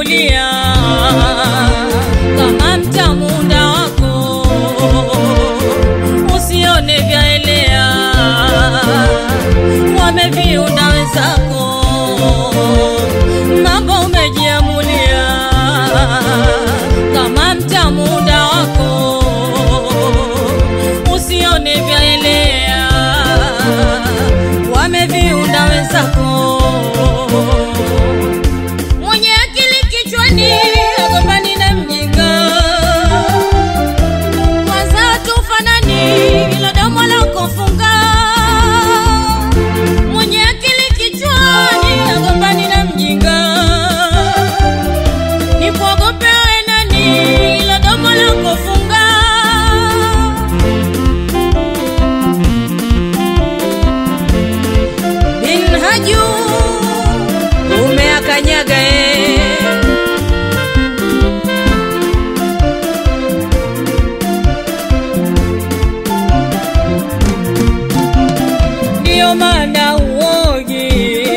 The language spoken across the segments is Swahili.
umejiamulia kama mtamunda wako, usione vyaelea wameviunda wenzako. Mambo umejiamulia kama mtamunda wako, usione vyaelea wameviunda wenzako. Mwenye akili kichwani agombani na mjinga, kwanza tufanani ilo domo lako funga. Mwenye akili kichwani agombani na mjinga, nikuogope wewe nani ilo domo lako funga. Binhaju umeakanyaga ndio maana uogi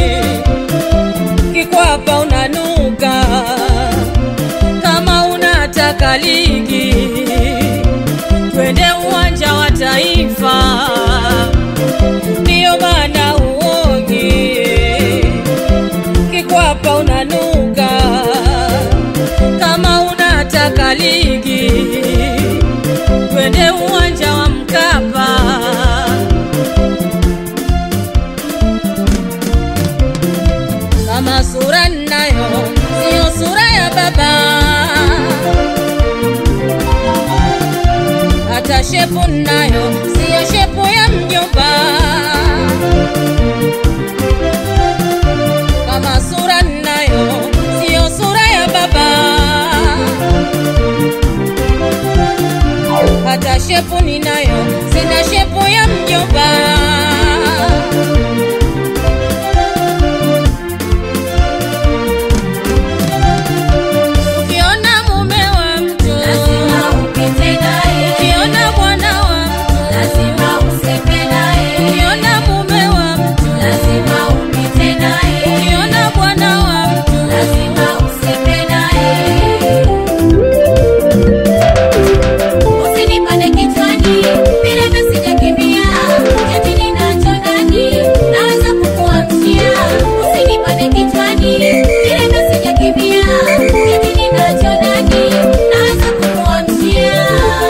kikwapa unanuka. Kama unataka ligi twende uwanja wa Taifa. Ndio maana uogi kikwapa unanuka. Kama unataka ligi twende uwanja wa Mkapa. Kama sura nayo sio sura ya baba, hata shepu nayo sio shepu ya mjomba. Kama sura nayo sio sura ya baba, hata shepu ninayo sina shepu ya mjomba. Ukiona mume wa mtu lazima upite naye, ukiona bwana wa mtu lazima usepe naye, ukiona mume wa mtu lazima upite naye, ukiona bwana wa mtu lazima usepe naye. Usinipande kichwani bila message kimbia, eti ninacho ndani naweza kukuamshia. Usinipande kichwani bila message kimbia, eti ninacho ndani naweza kukuamshia.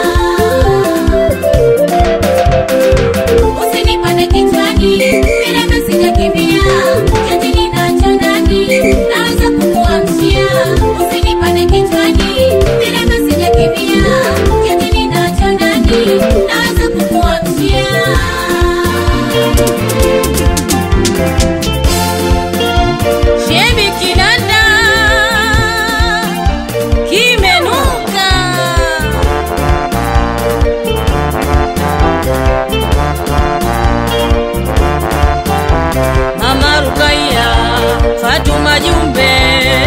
Usinipande kichwani bila message kimbia, eti ninacho ndani naweza kukuamshia. Usinipande kichwani bila message kimbia, eti ninacho ndani naweza kukuamshia. Shebi kinanda kimenuka, Mama Rukaya, Fatuma Jumbe,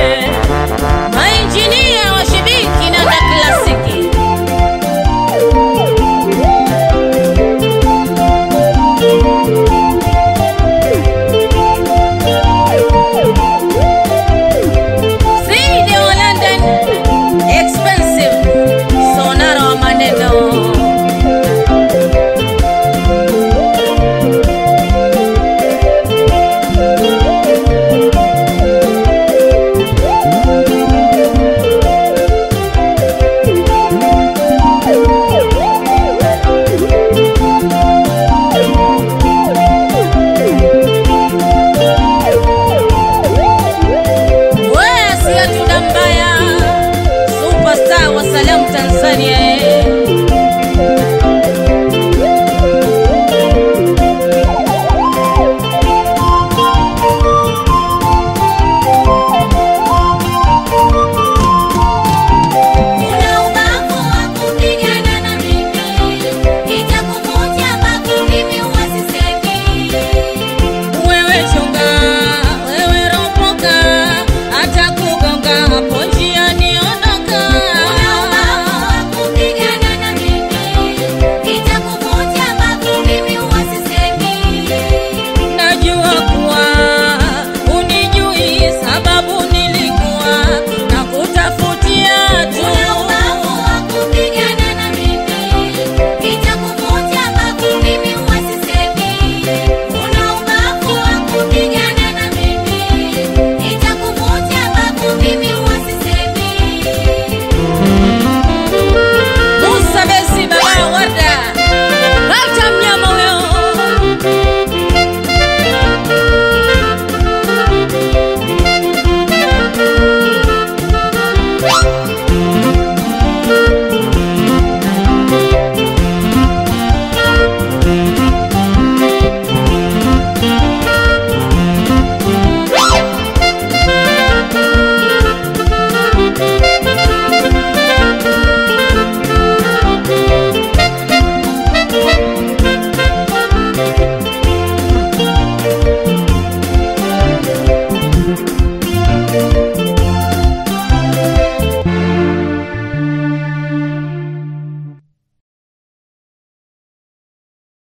mainjinia wa Shebi kinanda klasiki. Video London expensive sonara wa maneno. Wewe si tunda mbaya, superstar wa Salamu Tanzania.